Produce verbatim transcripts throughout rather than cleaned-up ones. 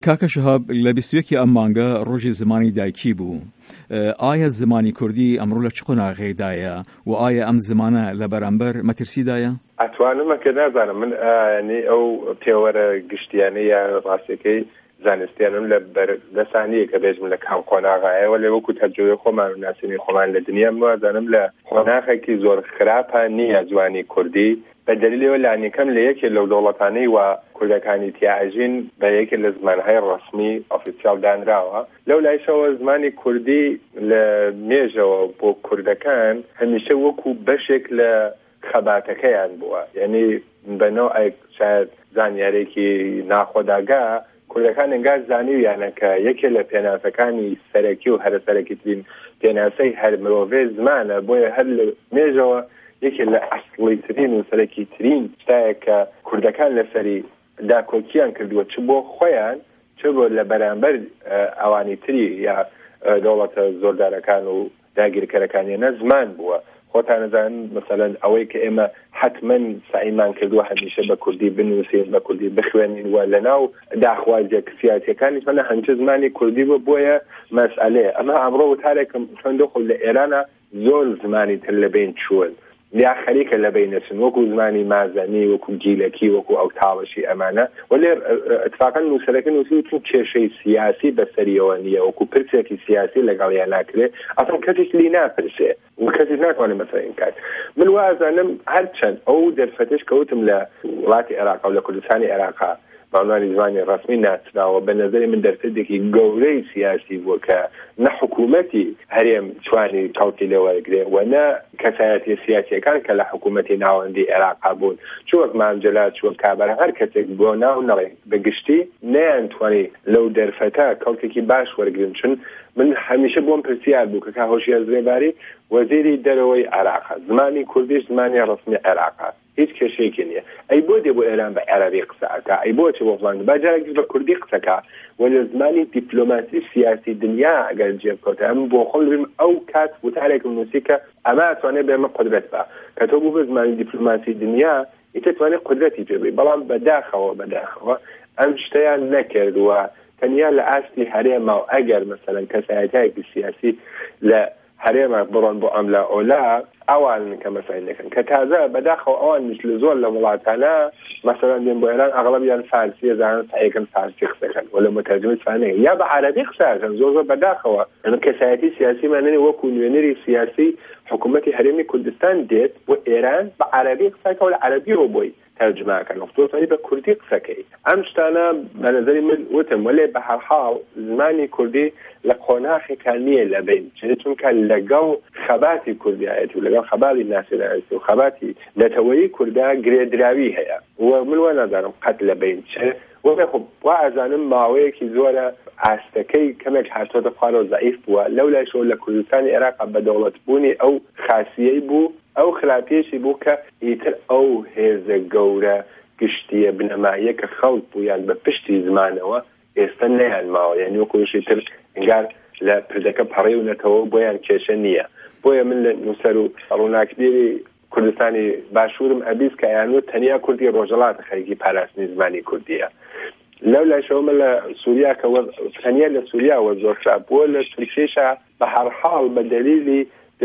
کاکە شەهاب لە بیستویەکی ئەم مانگە ڕۆژی زمانی دایکی بوو. ئایا زمانی کوردی ئەمڕۆ لە چ قۆناغێدایە و ئایا ئەم زمانە لە بەرامبەر مەترسیدایە؟ ئەتوانم کە نازانم من ینی ئەو پێوەرە گشتیانەی یا ڕاستەکەی زانستیانم لە بەردەسانیە کە بێژم لە کام قۆناغایەوە لێ وەکو تەرجەوەی خۆمان و ناسینی خۆمان لە دنیا وازانم لە قۆناغێکی زۆر خراپە نییە جوانی کوردی بە دلیلەوە لانیەکەم لە یەکێ لەو دەوڵەتانەی و کوردەکانی تیاژین بە یەکێ لە زمانهای ڕسمی ئۆفیسیاڵ دانراوە. لەو لایشەوە زمانی کوردی لە مێژەوە بۆ کوردەکان هەمیشە وەکو بەشێک لە خەباتەکەیان بووە، یعنی بەنەوە شاید زانیارێکی ناخۆداگا کوردەکان ئەنگار زانیویانە کە یەکێ لە پێناسەکانی سەرەکی و هەرە سەرەکیترین پێناسەی هەر مرۆڤێ زمانە، بۆیە هەر لە مێژەوە یەکێ لە ئەسڵی ترین و سەرەکی ترین شتایە کە کوردەکان لەسەری داکۆکیان کردووە، چ بۆ خۆیان چ بۆ لە بەرامبەر ئەوانی تری یا دەوڵەتە زۆردارەکان و داگیرکەرەکانیانە زمان بووە. خۆتان نەزان مثلەن ئەوەی کە ئێمە حتمەن سعیمان کردووە هەمیشە بە کوردی بنووسین، بە کوردی بخوێنین و لەناو داخوازیە سیاسیەکانی منە هەمیشە زمانی کوردی بۆ بۆیە مەسئلەیە. ئەمە ئەمڕۆ وتارێکم خوێندە خۆ لە ئێرانە زۆر زمانی تر لەبین چوون یا خەریکە لەبینەچن وەکو زمانی مازنی، وەکو گیلەکی، وەکو ئەو تاوەشی ئەمانە. وەلێ اتفاقا نووسەرەکە نووسی چون کێشەی سیاسی بەسەریەوە نییە، وەکو پرسێکی سیاسی لەگەڵیان ناکرێت ئەسڵ کەسیش لی ناپرسێ و کەسیش ناتوانێت مەسەلەی کات. من وازانم هەرچەند ئەو دەرفەتش کەوتم لە وڵاتی عێراق و لە کوردستانی عێراقا بەعنوانی زمانی ڕسمی ناسراوە، بە نظری من دەرفەتێکی گەورەی سیاسی بووە کە نە حکوومەتی هەرێم توانی کەوتی لێوەرگرێ و نە کەسایەتی سیاسیەکان کە لە حکوومەتی ناوەندی عێراقا بوون، چوەک مامجەلات چوەک کابرا هەر کەسێک بۆ ناو نەڵێ بەگشتی نەیانتوانی لەو دەرفەتە کەوتێکی باش وەرگرن. چون من هەمیشە بۆم پرسیار بوو کە هۆشیار زرێباری وەزیری دەرەوەی عێراقا زمانی کوردیش زمانی ڕسمی عێراقا هیچ کێشەیەکی نییە. ئەی بۆ دێ بۆ ئێران بە عێرابی قسەکە، ئەی بۆ چ بۆ فڵان باجارێکی بە کوردی قسەکە و لە زمانی دیپلۆماسی سیاسی دنیا ئەگەر جێبکەوتە ئەم بۆ خۆم بیم ئەو کات وتارێکم نووسی کە ئەمە ئەتوانێت بێمە قودرەت بە کە تۆ بوو بە زمانی دیپلۆماسی دنیا ئیتەتوانێت قودرەتی پێ بێ، بەڵام بەداخەوە بەداخەوە ئەم شتەیان نەکردووە تەنیا لە ئاستی هەرێمە و ئەگەر مەسەلەن کەسایەتایەکی سیاسی لە هەرێمە بڕۆن بۆ ئەملا ئۆلا ئەوان کە مەسەلەی نەکەن کە تازە بەداخەوە ئەوان مش لە زۆر لە وڵاتانە مەسەلەن دێن بۆ ئێران ئەغڵبیان فارسیە زانن سعیەکەن فارسی قسەکەن ولا متەرجمەی فانەیە یا بە عەرەبی قسەکەن زۆر زۆر بەداخەوە ئەمە کەسایەتی سیاسیمان نەنێ وەکو نوێنەری سیاسی حکوومەتی هەرێمی کوردستان دێت بۆ ئێران بە عەرەبی قسەکە و لە عەرەبی ڕۆ بۆی تەرجمەکەن وەختۆتانی بە کوردی قسەکەی. ئەم شتانە بە نەزەری من وتم وەلێ بە هەر حاڵ زمانی کوردی لە قۆناغێکا نییە لەبین، چونکە لەگەڵ خەباتی کوردیایەت و لەگەڵ خەباتی ناسیۆنالیستی و خەباتی نەتەوەیی کوردا گرێدراوی هەیە و من وە نازانم قەت لەبین چێ وەڵێ خۆ وا ئەزانم ماوەیەکی زۆرە ئاستەکەی کەمێک هاتۆتە خوارەوە زەعیف بووە، لەو لایشەوە لە کوردستانی عێراق بە دەوڵەتبوونی ئەو خاسیەی بوو ئەو خراپێشی بوو کە ئیتر ئەو هێزە گەورە گشتیە بنەماییە کە خەڵک بوویان بە پشتی زمانەوە ئێستا نەیان ماوە، یعنی وەکوشی تر ئەنگار لە پردەکە پەڕێونەتەوە بۆیان کێشە نییە. بۆیە من لە نووسەر و ڕووناکدێری کوردستانی باشوورم ئەبیست کە یانوت تەنیا کوردی ڕۆژەڵاتە خەریکی پاراستنی زمانی کوردیە. لەو لایشەوە من لە سووریا کە تەنیا لە سووریاوە زۆر خراپ بووە، لە تورکیەشە بە هەر حاڵ بە دەلیلی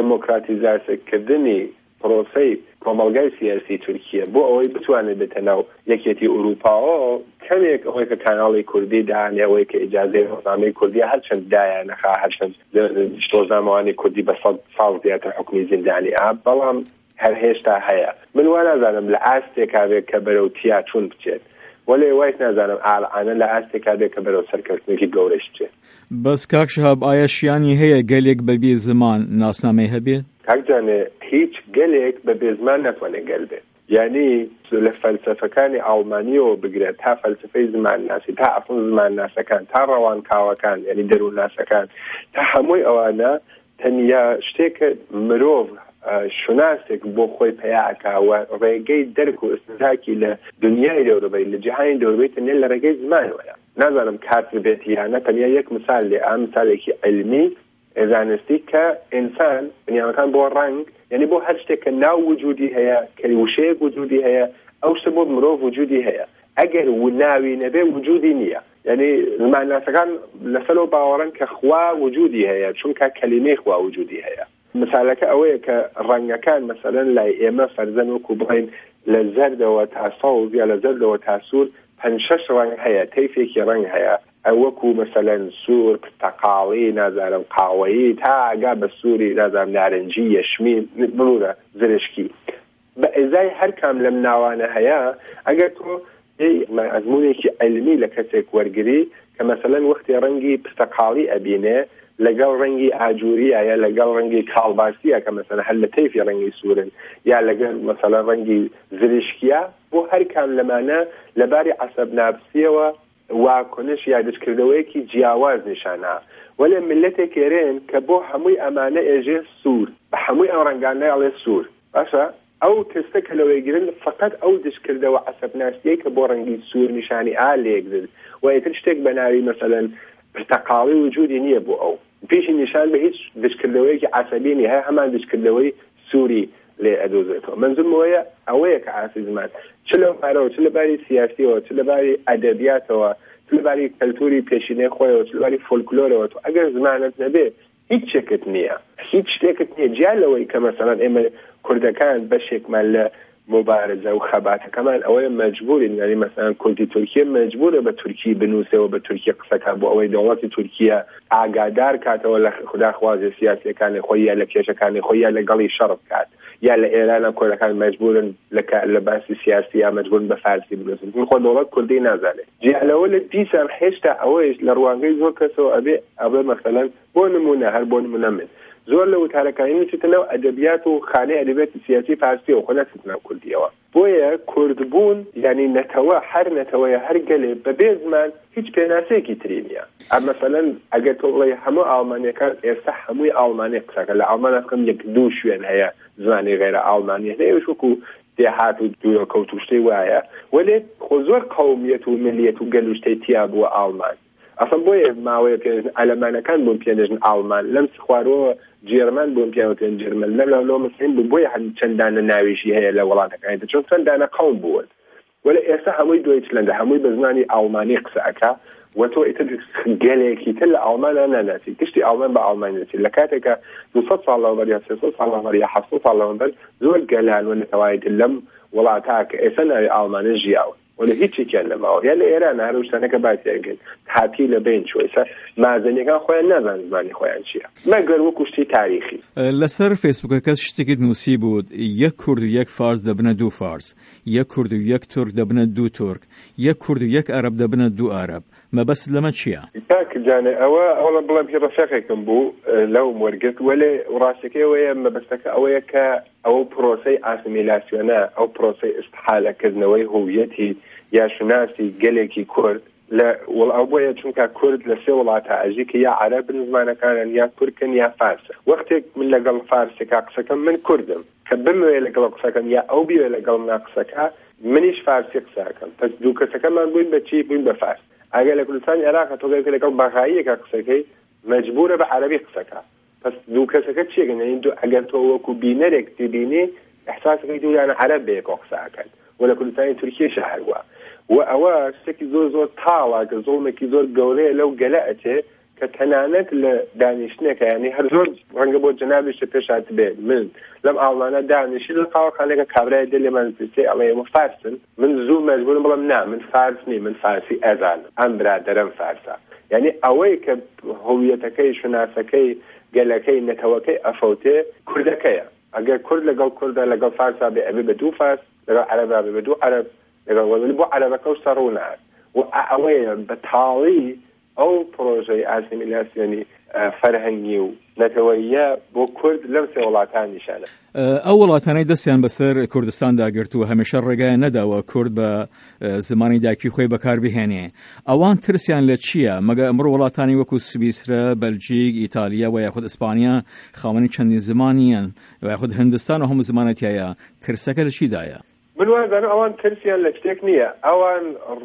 دموکراتیزاسیکردنی پرۆسەی کۆمەڵگای سیاسی تورکیە بۆ ئەوەی بتوانێت بێتە ناو یەکێتی ئوروپاوە کەمێک ئەوەی کە کاناڵی کوردی داهێنێ ئەوەی کە ئیجازەی ڕۆژنامەی کوردی هەرچەند دایانەخا هەرچەند ڕۆژنامەوانی کوردی بە سەد ساڵ زیاتر حکمی زیندانی ئا بەڵام هەر هێشتا هەیە. من وا نازانم لە ئاستێکا بێت کە بەرەو تیا چون بچێت وەلێ وایت نازانم ئالعانە لە ئاستێکا بێت کە بەرەو سەرکەوتنێکی گەورەش بچێت. بەس کاک شەهاب ئایا شیانی هەیە گەلێک بەبێ زمان ناسنامەی هەبێت؟ کاکجانێ هیچ گەلێک بەبێ زمان ناتوانێت گەل بێت، یعنی لە فەلسەفەکانی ئەڵمانیەوە بگرێت تا فەلسفەی زمان ناسی تا ئەفڵ زمان ناسەکان تا ڕەوانکاوەکان یعنی دەروون ناسەکان تا هەمووی ئەوانە تەنیا شتێکە مرۆڤ شوناسێک بۆ خۆی پیاکاوە ڕێگەی دەرک و ئستدراکی لە دنیای دەوروبەی لە جیهانی دەوروبەی تەنیا لە ڕێگەی زمانەوەیە. نازانم کاتر بێت یانە تەنیا یەک مثال لێ ئا مثالێکی علمی زانستی کە ئینسان بنیامەکان بۆ ڕنگ یعنی بۆ هەر شتێک کە ناو وجودی هەیە کەلیوشەیەک وجودی هەیە ئەو شتە بۆ مرۆڤ وجودی هەیە، ئەگەر ناوی نەبێ وجودی نییە. يعني زمانەکان لەسەرەوە باوەڕن کە خوا وجودی هەیە چونکە کەلیمەی خوا وجودی هەیە. مثالەکە ئەوەیە کە ڕەنگەکان مەسەلەن لای ئێمە فەرزەن وەکو بڵێن لە زەردەوە تا سەوز یا لە زەردەوە تا سوور پەنج شەش ڕەنگ هەیە، تەیفێکی ڕەنگ هەیە، ئەوەکو مەسەلەن سوور، پرتەقاڵی، نازانم قاوەیی تا ئاگا بە سووری نازانم نارنجی، یەشمی، بڵورە زرشکی. بە ئێزای هەر کام لەم ناوانە هەیە ئەگەر تۆ ئەزمونێکی عیلمی لە کەسێک وەرگری کە مەسەلەن وەختی ڕەنگی پرتەقاڵی ئەبینێ لەگەڵ ڕەنگی ئاجووریە یا لەگەڵ ڕەنگی کاڵباسیە کە مەسەلەن هەر لە تەیفی ڕەنگی سوورن یا لەگەڵ مەسەلەن ڕەنگی زرشکیە، بۆ هەر کام لەمانە لەباری عەسەب نابسیەوە واکنش یا دشکردەوەیەکی جیاواز نیشانە. وەلێ ملەتێک ئێرێن کە بۆ هەمووی ئەمانە ئێژێ سوور بە هەمووی ئەو ڕەنگانە ئەڵێ سوور. باشە ئەو تستە کە لەوەی گرن فقط ئەو دشکردەوە عەسەب ناسیەی کە بۆ ڕەنگی سوور نیشانی ئا لێگرن و ئیتر شتێک بە ناوی مەسەلەن پرتەقاڵی وجودی نییە بۆ ئەو پیشی نیشان بە هیچ دشکردەوەیەکی عەسەبی نیە، هەیە هەمان دشکردەوەی سووری لێ ئەدۆزێتەوە. منزوم وەیە ئەوەیە کە ئاسی زمان چ لەو پارەوە چ لەباری سیاسیەوە چ لەباری ئەدەبیاتەوە چ لەباری کەلتوری پێشینەی خۆیەوە چ لەباری فۆلکلۆرەوە تۆ ئەگەر زمانت نەبێ هیچ شتێکت نییە، هیچ شتێکت نییە جیا لەوەی کە مەسەڵەن ئێمە کوردەکان بەشێکمان لە مبارزە و خەباتەکەمان ئەوەیە مەجبورین، یعنی مەسەڵەن کوردی تورکیە مەجبورە بە تورکی بنووسەوە بە تورکی قسەکە بۆ ئەوەی دەوڵەتی تورکیە ئاگادار کاتەوە لە خوداخوازی سیاسیەکانی خۆی یا لە کێشەکانی خۆی یا لەگەڵی شەڕ بکات، یا لە ئێرانە کوردەکان مەجبورن لە باسی سیاسی یا مەجبورن بە فارسی بنووسن. من خۆ دەوڵەت کوردی نازانێت. جیا لەوە لە دیسان هێشتا ئەوەیش لە ڕوانگەی زۆر کەسەوە ئەبێ ئەبێ مەسەڵەن بۆ نمونە هەر بۆ نمونە من زۆر لە وتارەکانی نووسیتنەوە ئەدەبیات و خانەی ئەدەبیاتی سیاسی فارسی و خۆ نەچێتنەوە کوردیەوە. بۆیە کوردبوون یعنی نەتەوە هەر نەتەوەیە هەر گەلێ بەبێ زمان هیچ پێناسەیەکی تری نییە. مەسەلەن ئەگەر تۆ بڵێ هەموو ئاڵمانیەکان ئێستا هەمووی ئاڵمانی قسەکە لە ئاڵمانیا فقط یەک دوو شوێن هەیە زمانی غێرە ئاڵمانی هەیە وەکو دێهات و دوورەکەوت و شتەی وایە، وەلێ خۆ زۆر قەومیەت و ملیەت و گەل و شتەی تیا بووە ئاڵمان. ئەسڵ بۆیە ماوەیە پێنێژن ئەلەمانەکان بوون پێنێژن ئاڵمان، لەم سخوارەوە جێرمان بوون پیاوەتێن جرمن لە لەو مسلم بوو بۆیە چەندانە ناویشی هەیە لە وڵاتەکانی چۆن چەندانە قەوم بوون. وەلە ئێستا هەمووی دویچلەندە هەمووی بە زمانی ئاڵمانی قسە ئەکا و تۆ ئیتر گەلێکی تر لە ئاڵمانە ناناسی، گشتی ئاڵمان بە ئاڵمانی ناسی. لە کاتێکە دووسەد ساڵ لەوبەر یا سێسەد ساڵ لەوبەر یا حەڤسەد ساڵ لەوبەر زۆر گەلان و نەتەوایەتی لەم وڵاتە کە ئێستا ناوی ئاڵمانە ژیاون ولا هیچیان لەماوە یا لە ئێران هەر شتانەکە باسیەکەن هاتی لە بین چۆیسە مازنیەکان خۆیان نازان زمانی خۆیان چییە مەگەر وەکو شتی تاریخی. لەسەر فێسبووکە کەس شتێکی نووسی بود یەک کورد و یەک فارس دەبنە دوو فارس، یەک کورد و یەک تورک دەبنە دوو تورک، یەک کورد و یەک عەرەب دەبنە دوو عەرەب. مەبەست لەمە چییە؟ کاکجانێ ئەوە ئەوڵە بڵێم هی ڕەفێقێکم بوو لەو وەرگرت وەلێ ڕاستەکەیەوەیە مەبەستەکە ئەوەیە کە ئەو پرۆسەی ئاسیمیلاسیۆنە ئەو پرۆسەی ئستحالەکردنەوەی هویەتی یا شناسی گەلێکی کورد لە وڵ ئەو بۆیە چونکە کورد لە سێ وڵاتە ئەژی کە یا عەرەبن زمانەکانن یا تورکن یا فارسە. وەختێک من لەگەڵ فارسێکا قسەکەم من کوردم کە بموێ لەگەڵ قسەکەم یا ئەو بیوێ لەگەڵ منا قسەکە منیش فارسی قسەکەم، پس دوو کەسەکەمان بووین بەچی بووین بە فارس. ئەگەر لە کوردستانی عێراق تۆگەکە لەگەڵ بەغاییەکە قسەکەی مەجبورە بە عەرەبی قسەکە، پس دوو کەسەکە چیەکەن ئەگەر تۆ وەکو بینەرێک دەبینی احساسەکەی دوویانە عەرەب بەیەکەوە قسەکەن و لە کوردستانی تورکیەش هەروە. و ئەوە شتێکی زۆر زۆر تاڵە کە زۆڵمێکی زۆر گەورەیە لەو گەلە ئەچێ کە تەنانەت لە دانیشتنێکە یعنی هەر زۆر ڕەنگە بۆ جەنابیشتە پێشات بێت من لەم ئاڵمانە دانیشی لە قاوەخانەیەکە کابرای دڵێ من پرسێ ئەڵێ ئێمە فارسن، من زوو مەجبورم بڵێم نا من فارس نی من فارسی ئەزانم ئەم برادەرم فارسە. یعنی ئەوەی کە هویەتەکەی شناسەکەی گەلەکەی نەتەوەکەی ئەفەوتێ کوردەکەیە. ئەگەر کورد لەگەڵ کوردە لەگەڵ فارسا بێ ئەبێ بە دوو فارس، لەگەڵ عەرەبا بێ بە دوو عەرەب، بۆ عەرەبەکە و سەڕوونات و ئەوەیە بەتاڵی ئەو پرۆژەی ئاسیمیلاسیۆنی فەرهەنگی و نەتەوەییە بۆ کورد لەم سێ وڵاتان نیشانە. ئەو وڵاتانەی دەستیان بەسەر کوردستان داگرتووە هەمیشە ڕێگایان نەداوە کورد بە زمانی دایکی خۆی بەکاربهێنێ. ئەوان ترسیان لە چییە؟ مەگە ئەمڕۆ وڵاتانی وەکو سویسرە، بەلجیک، ئیتالیا و یاخود ئیسپانیا خاوەنی چەندین زمانیان و یاخود هەندستان و هەموو زمانەتیایە، ترسەکە لە چیدایە؟ من وازانم ئەوان ترسیان لە شتێک نییە، ئەوان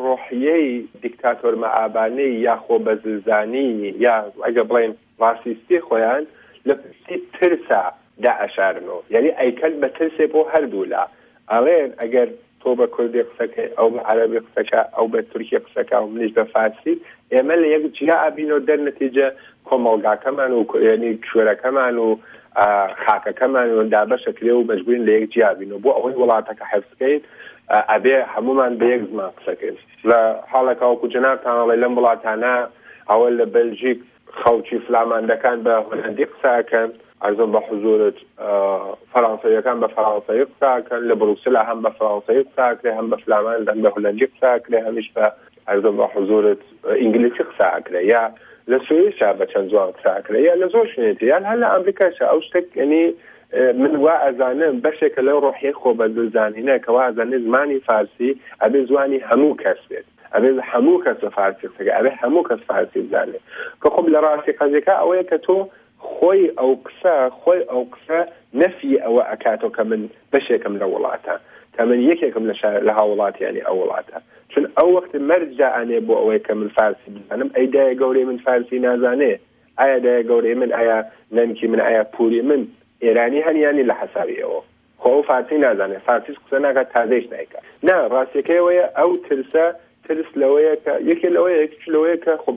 ڕۆحیەی دیکتاتۆر مەعابانەی یا خۆبەزلزانی یا ئەگە بڵێن ڕاسیستی خۆیان لە پشتی ترسا دائەشارنەوە، یعنی ئەیکەن بە ترسێ بۆ هەردوو لا ئەڵێن ئەگەر تۆ بە کوردی قسەکەی ئەو بە عەرەبی قسەکە ئەو بە تورکی قسەکە و منیش بە فارسی ئێمە لە یەک جیا ئابینەوە دەرنەتیجە کۆمەڵگاکەمان و یعنی کوێرەکەمان و خاکەکەمان و دابەشەکرێ و مەجبورین لە یەک جیا بینەوە بۆ ئەوەی وڵاتەکە حفظکەین ئەبێ هەمومان بە یەک زمان قسەکەین لە حاڵێکە وەکو جەنابتانەڵێ لەم وڵاتانە ئەوە لە بەلژیک خەڵکی فلاماندەکان بە هۆلەندی قسەکەن ئەرزم بە حزورت فەڕەنسەیەکان بە فەڕەنسەیی قسەکەن لە بروکسلا هەم بە فەڕەنسەیی قسەکرێ هەم بە فلامان هەم بە هۆلەندی قسەکرێ هەمیش بە ئەرزم بە حزورت ئینگلیسی قسەکرێ یا لە سوئیسا بە چەند زوان قسەکرێ یا لە زۆر شوێنێتی یان هەر لە ئەمریکاشە ئەو شتێک یعنی من وا ئەزانم بەشێکە لەو ڕۆحیە خۆ بەدڵزانینە کە وا ئەزانێ زمانی فارسی ئەبێ زوانی هەموو کەس بێت ئەبێ هەموو کەس فارسی قسەکە ئەبێ هەموو کەس فارسی بزانێت کە خۆ لە ڕاستی قەزێکە ئەوەیە کە تۆ خۆی ئەو قسە خۆی ئەو قسە نەفی ئەوە ئەکاتەوە کە من بەشێکم لە وڵاتە کە من یەکێکم لە هاوڵاتیانی ئەو وڵاتە چون ئەو وەخت مەرجە ئەنێ بۆ ئەوەی کە من فارسی بزانم ئەی دایە گەورەی من فارسی نازانێ ئایا دایە گەورەی من ئایا نەنکی من ئایا پوری من ئێرانی هەنیانی لە حەسابیەوە خۆ ئەو فارسی نازانێ فارسیش قسە ناکات تازەیش نایکات نا ڕاستیەکەیەوەیە ئەو ترسە ترس لەوەیە کە یەکێ لەوەیە یەکێک لەوەیە کە خب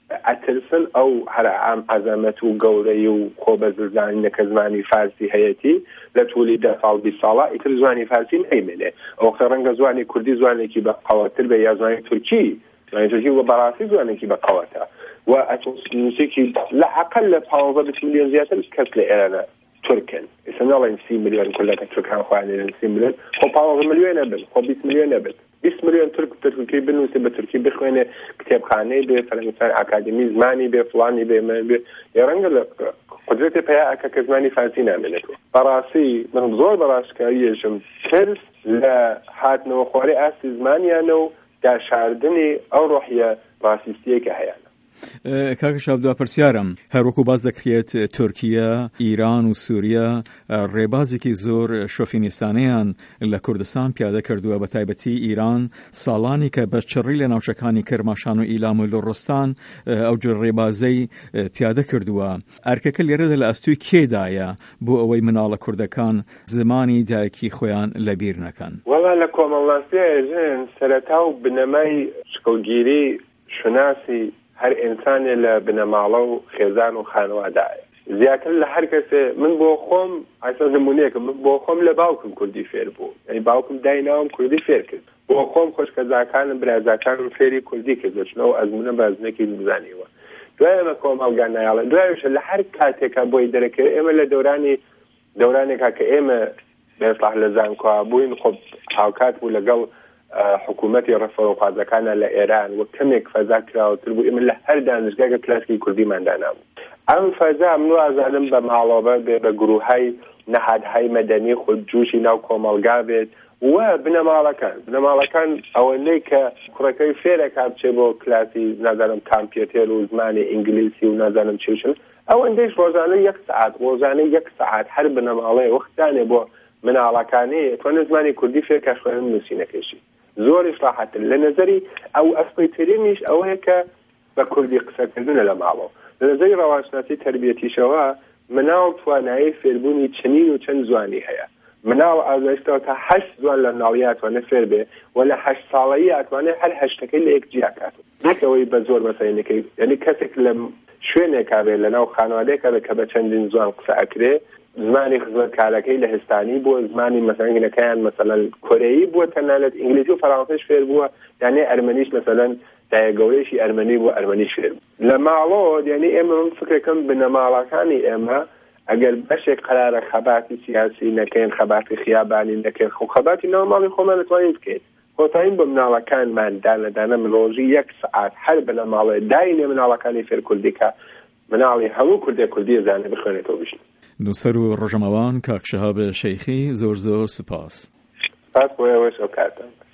ئەترسن ئەو هەر ئام عەزەمەت و گەورەی و خۆ بەزڵزانینەکە زمانی فارسی هەیەتی لە توولی دە ساڵ بیست ساڵە ئیتر زمانی فارسی نەیمێنێ ئەو قسە ڕەنگە زمانی کوردی زمانێکی بە قەوەتر بێ یا زمانی تورکی زمانی تورکی وە بەڕاستی زمانێکی بە قەوەتە و ئەتوسیکی لە عەقل لە پانزە بیست میلیۆن زیاتر کەس لە ئێرانە تورکن ئێستا ناڵێن سی میلیۆن کولەکە تورکان خوانێنن سی میلیۆن خۆ پانزە میلیۆنە بن خۆ بیست میلیۆنە بن بیست میلیۆن تورک تورکی بنووسێ بە تورکی بخوێنێ کتێبخانەی بێ فەرەنگستان ئاکادمی زمانی بێ فڵانی بێ بێ ڕەنگە لە قدرەتی پیا ئەکە کە زمانی فارسی نامێنێتەوە بەڕاستی من زۆر بەڕاستکاریەشم ترس لە هاتنەوە خوارێ ئاستی زمانیانە و داشاردنی ئەو ڕۆحیە ڕاستیستیەکە هەیە کاکە شابدوا پرسیارم هەروەکو باز دەکرێت تورکیا ئیران و سووریا ڕێبازێکی زۆر شۆفینیستانەیان لە کوردستان پیادە کردووە بە تایبەتی ئیران ساڵانی کە بە چڕی لە ناوچەکانی کرماشان و ئیلام و لۆڕستان ئەو جۆر ڕێبازەی پیادە کردووە ئەرکەکە لێرەدا لە ئەستوی کێدایە بۆ ئەوەی مناڵە کوردەکان زمانی دایکی خۆیان لەبیر نەکەن وەڵا لە کۆمەڵاستیژن سەرەتا و بنەمای شکڵگیری شناسی هەر ئینسانێ لە بنەماڵە و خێزان و خانوادایە زیاتر لە هەر کەسێ من بۆ خۆم ئاسا نمونەیەکم من بۆ خۆم لە باوکم کوردی فێر بوو یعنی باوکم دایناوم کوردی فێر کرد بۆ خۆم خۆشکەزاکانم برازاکانم فێری کوردی کرد دەچنەوە ئەزمونە بازنێکی بزانیوە دوای ئەمە کۆمەڵگا نایاڵێ دوایش لە هەر کاتێکا بۆی دەرەکەوێت ئێمە لە دەورانی دەورانێکا کە ئێمە بێسڵاح لە زانکۆ بووین خۆ هاوکات بوو لەگەڵ حکوومەتی ڕەفەرۆخوازەکانە لە ئێران و کەمێک فەزا کراوەتر بوو ئێمە لە هەر دانشگاکە کلاسکی کوردیماندانا بوو ئەم فەزا من وازانم بە ماڵەوە بێ بە گروههای نەهادهای مەدەنی خودجوشی ناو کۆمەڵگا بێت و بنەماڵەکان بنەماڵەکان ئەوەنەی کە کوڕەکەی فێرەکە بچێ بۆ کلاسی نازانم کامپیۆتێر و زمانی ئینگلیسی و نازانم چێشن ئەوەندەیش ڕۆژانە یەک سعات ڕۆژانە یەک سعات هەر بنەماڵەیە وەختانێ بۆ مناڵەکانی توانێ زمانی کوردی فێرکە خوێندن نووسینەکەشی زۆر ئیسلاحاتن لە نەزەری ئەو ئەسپەیترینیش ئەوەیە کە بە کوردی قسەکردنە لە ماڵەوە لە نەزەری ڕەوانشناسی تەربیەتیشەوە مناڵ توانایی فێربوونی چەندین و چەند زوانی هەیە مناڵ ئازایشتەوە تا هەشت زوان لە ناڵی ئەتوانێ فێر بێ و لە هەشت ساڵەیی ئەتوانێ هەر هەشتەکەی لە یەک جیا کات نەکەوەی بە زۆر مەسەلەکەی یعنی کەسێک لە شوێنێکا بێ لە ناو خانوادەیەکە بێ کە بە چەندین زوان قسە ئەکرێ زمانی خزمەتکارەکەی لە هستانی بووە زمانی مەسەلەنگەکەیان مەسەلەن کۆرەیی بووە تەنانەت ئینگلیزی و فەڕەنسیش فێر بووە یعنی ئەرمەنیش مەسەلەن دایەگەورەیشی ئەرمەنی بوو ئەرمەنیش فێر لە ماڵەوە یعنی ئێمە من فکرەکەم بنەماڵەکانی ئێمە ئەگەر بەشێک قرارە خەباتی سیاسی نەکەین خەباتی خیابانی نەکەین خۆ خەباتی ناوماڵی خۆمان دەتوانین بکەین کۆتایین بە مناڵەکانمان دانەدانە من ڕۆژی یەک سعات هەر بنەماڵێ داینێ مناڵەکانی فێر کوردیکە مناڵی هەموو کوردێ کوردی زانێ بخوێنێتەوە بشین نووسەر و ڕۆژەمەوان کاک شەهاب شەیخی زۆر زۆر سپاس سپاس بۆ ئێوەش ئەو کاتە